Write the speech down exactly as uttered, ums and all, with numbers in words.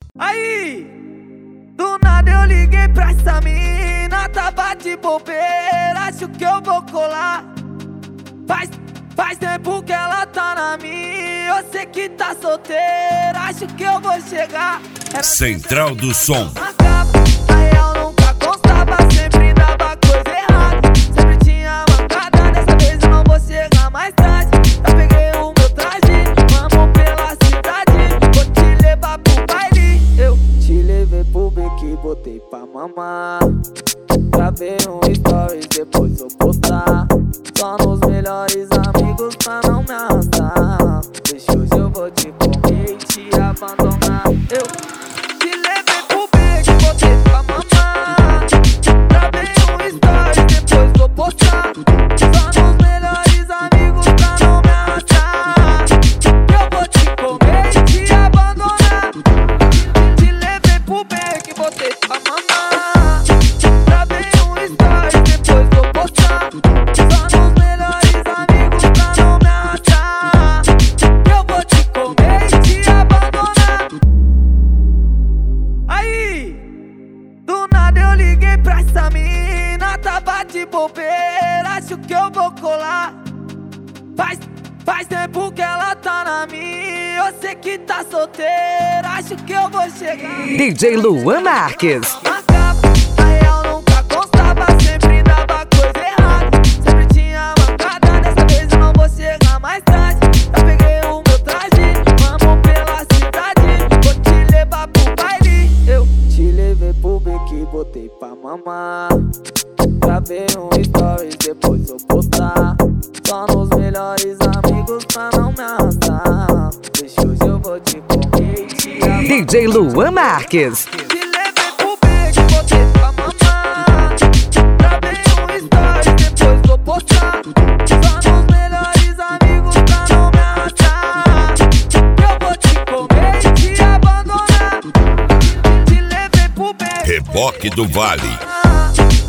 Aí, do nada eu liguei pra essa mina, tava de bobeira, acho que eu vou colar. Faz, faz tempo que ela tá na minha, eu sei que tá solteira, acho que eu vou chegar. Era Central do Som. na capa, a real nunca constava, sempre dava coisa errada, sempre tinha mancada, dessa vez eu não vou chegar mais tarde. Eu peguei o meu traje, vamos pela cidade, vou te levar pro baile. Eu te levei pro beco, botei pra mamar, gravei um stories, depois vou postar. Só nos melhores amigos pra não me arrastar. Deixa hoje eu vou te comer e te abandonar. Eu te levei pro beco, botei pra mamar, gravei um stories, depois vou postar. Só nos melhores amigos pra não me arrastar. Eu vou te comer e te abandonar. Te levei pro beco, botei pra mamar, gravei um stories, depois vou postar. Só nos melhores amigos pra não me arrastar. Eu vou te comer e te abandonar. Aí, do nada eu liguei pra essa mina, tava de bobeira, acho que eu vou colar. Faz, faz tempo que ela tá na minha, eu sei que tá solteira, acho que eu vou chegar. D J Luan Marques. Na capa, a real nunca constava, sempre dava coisa errada, sempre tinha mancada, dessa vez eu não vou chegar mais tarde. Eu peguei o meu traje, vamos pela cidade, vou te levar pro baile. Eu te levei pro beco, botei pra mamar, gravei um stories, depois vou postar. Só nos melhores amigos pra não me arrastar. Deixa hoje eu vou te comer e te abandonar. D J Luan Marques. Te levei pro beco, botei pra mamar, gravei um stories, depois vou postar. Só nos melhores amigos pra não me arrastar. Eu vou te comer e te abandonar. Te levei pro beco, Reboque do Vale. botei pra mamar,